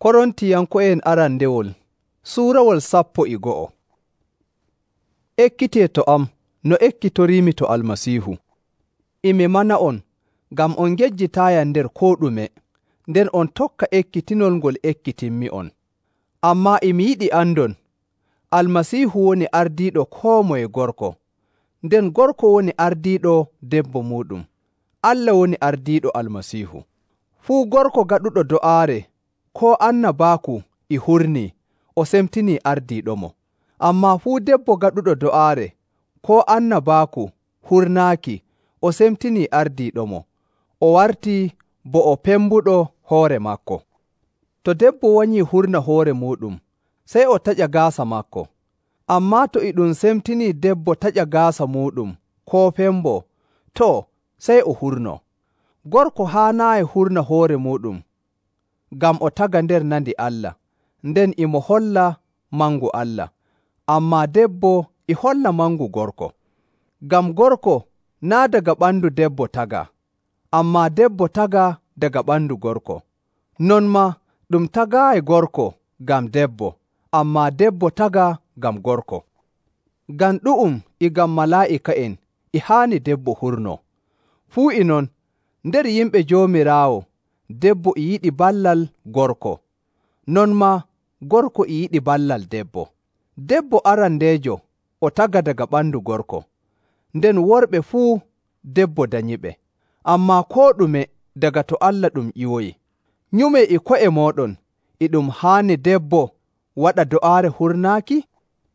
Korontiyanko'en arandewol suurawol 11. Ekkite to am no ekkitorimi to Almasiihu. Imi mana on ngam on ngejjitaya nder ko ɗume, nden on tokka ekkitinol ngol ekkitinmi on. Amma imi yiɗi andon Almasiihu woni ardiiɗo koo moye gorko, nden gorko woni ardiiɗo debbo muɗum. Allah woni ardiiɗo Almasiihu. Fuu gorko gaɗuɗo do'aare ko annabaaku e hurni o semtini ardiiɗomo, amma fuu debbo gaɗuɗo do'aare ko annabaaku hurnaaki o semtini ardiiɗomo, o warti bo o pembuɗo hoore makko. To debbo wanyi hurna hoore muɗum, sey o taƴa gaasa makko, amma to ɗum semtini debbo taƴa gaasa muɗum ko pembo, to sey o hurno. Gorko haanaayi hurna hoore muɗum, ngam o taga nder nandi Allah, nden imo holla mangu Allah, amma debbo e holla mangu gorko. Ngam gorko naa daga ɓandu debbo taga, amma debbo taga daga ɓandu gorko. Non ma ɗum tagaayi gorko ngam debbo, amma debbo taga ngam gorko. Ngam ɗu'um e ngam malaa'ika'en e haani debbo hurno. Fuu e non, nder yimɓe Joomiraawo, debbo e yiɗi ballal gorko, non ma gorko e yiɗi ballal debbo. Debbo arandeejo o taga daga ɓandu gorko, nden worɓe fuu debbo danyiɓe, amma ko ɗume daga to Allah ɗum ƴiwoyi. Nyume e ko'e mooɗon, e ɗum haani debbo waɗa do'aare hurnaaki?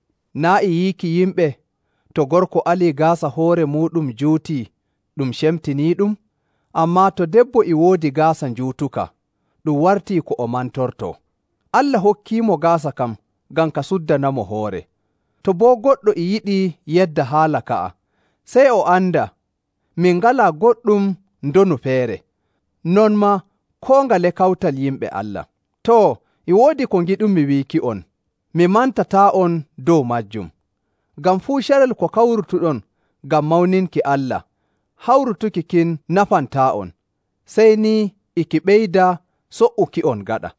Naa e yiiki yimɓe to gorko alii gaasa hoore muɗum juuti ɗum cemtinii ɗum? Amma to debbo e woodi gaasa njuutuka, ɗum wartii ko o mantorto. Allah hokkiimo gaasa kam ngam ka suddanamo hoore. To boo goɗɗo e yiɗi yedda haala ka'a, sey o anda min ngalaa goɗɗum ndonu feere. Non ma koo ngale kawtal yimɓe Allah. To, e woodi ko ngiɗumi wiiki on, mi mantataa on dow majjum. Ngam fuu carel ko kawrutuɗon ngam mawninki Allah, hawrutuki kin nafantaa on, sey ni iki ɓeyda so'uki on gaɗa.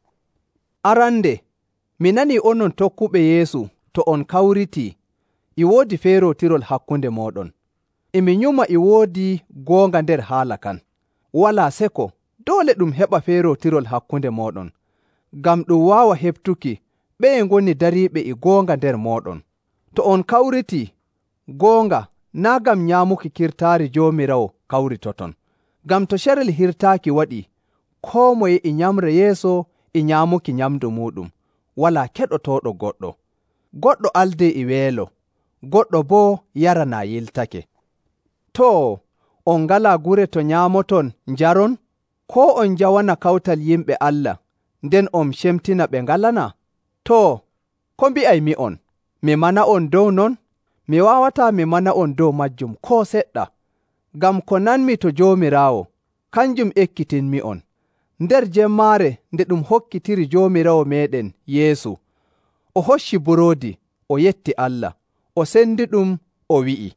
Arande, mi nanii onon tokkuɓe Yeesu to on kawritii, e woodi feerotirol hakkunde mooɗon. Emi nyuma e woodi goonga nder haala kan. Walaa seko, doole ɗum heɓa feerotirol hakkunde mooɗon, ngam ɗum waawa heɓtuki ɓeye ngoni dariiɓe e goonga nder mooɗon. To on kawritii, goonga naa ngam nyaamuki kirtaari Joomiraawo kawritoton. Ngam to carel hirtaaki waɗi, koo moye e nyamra yeeso e nyaamuki nyamdu muɗum, walaa keɗotooɗo goɗɗo. Goɗɗo aldee e weelo, goɗɗo boo yaranaa yiltake. To, on ngalaa gure to nyaamoton njaron? Koo on njawana kawtal yimɓe Allah, nden on cemtina ɓe ngalana? To, ko mbi'aymi on? Mi mana on dow non? Mi waawataa mi mana on dow majjum koo seɗɗa, ngam ko nanmi to Joomiraawo, kanjum ekkitinmi on. Nder jemmaare nde ɗum hokkitiri Joomiraawo meeɗen Yeesu, o hocci buroodi, o yetti Allah, o sendi ɗum, o wi'i,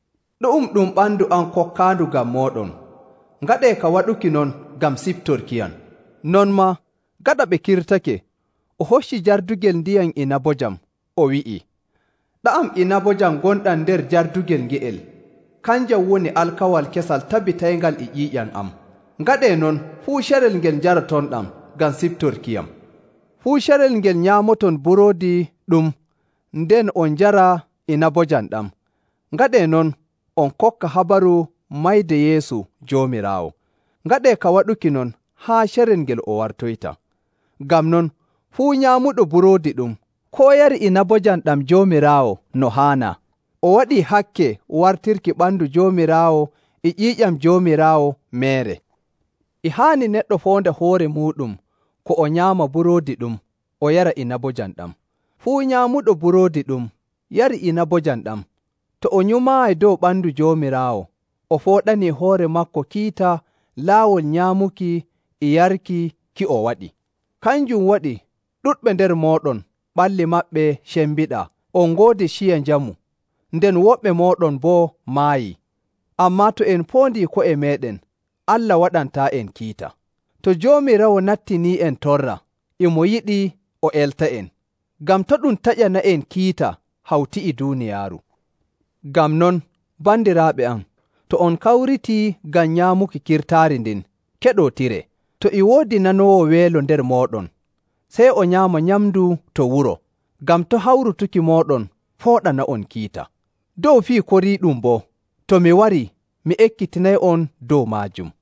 ɗum ɓandu am kokkaandu ngam mooɗon, ngaɗee ka waɗuki non ngam siftorkiyam. Non ma, gaɗa ɓe kirtake, o hocci jardugel ndiyam inabojam, o wi'i, ɗa'am inabojam gonɗam nder jardugel nge'el, kanjam woni alkawal kesal tabitayngal e ƴiiƴam am. Ngaɗee non fuu carel ngel njaratonɗam ngam siftorkiyam. Fuu carel ngel nyaamoton buroodi ɗum, nden on njara inabojam ɗam. Ngaɗee non on kokka habaru mayde Yeesu Joomiraawo. Ngaɗee ka waɗuki non haa carel ngel o wartoyta. Ngam non fuu nyaamuɗo buroodi ɗum, koo yari inabojam ɗam Joomiraawo no haana, o waɗii hakke wartirki ɓandu Joomiraawo e ƴiiƴam Joomiraawo meere. E haani neɗɗo foonda hoore muɗum ko o nyaama buroodi ɗum, o yara inabojam ɗam. Fuu nyaamuɗo buroodi ɗum, yari inabojam ɗam, to o nyumaayi dow ɓandu Joomiraawo, o fooɗanii hoore makko kiita laawol nyaamuki e yarki ki o waɗi. Kanjum waɗi ɗuɗɓe nder mooɗon ɓalli maɓɓe cembiɗaa, on ngoodi ciya njamu, nden woɓɓe mooɗon boo maayi. Ammaa to en poondi ko'e meeɗen, Allah waɗantaa en kiita. To Joomiraawo nattinii en torra, imo yiɗi o elta en, ngam to ɗum taƴana en kiita hawti e duuniyaaru. Ngam non, bandiraaɓe am, to on kawritii ngam nyaamuki kirtaari ndin, keɗotire. To e woodi nanoowo weelo nder mooɗon, sey o nyaama nyamdu to wuro, ngam to hawrutuki mooɗon fooɗana on kiita. Dow fii koriiɗum boo, to mi warii mi ekkitinay on dow maajum.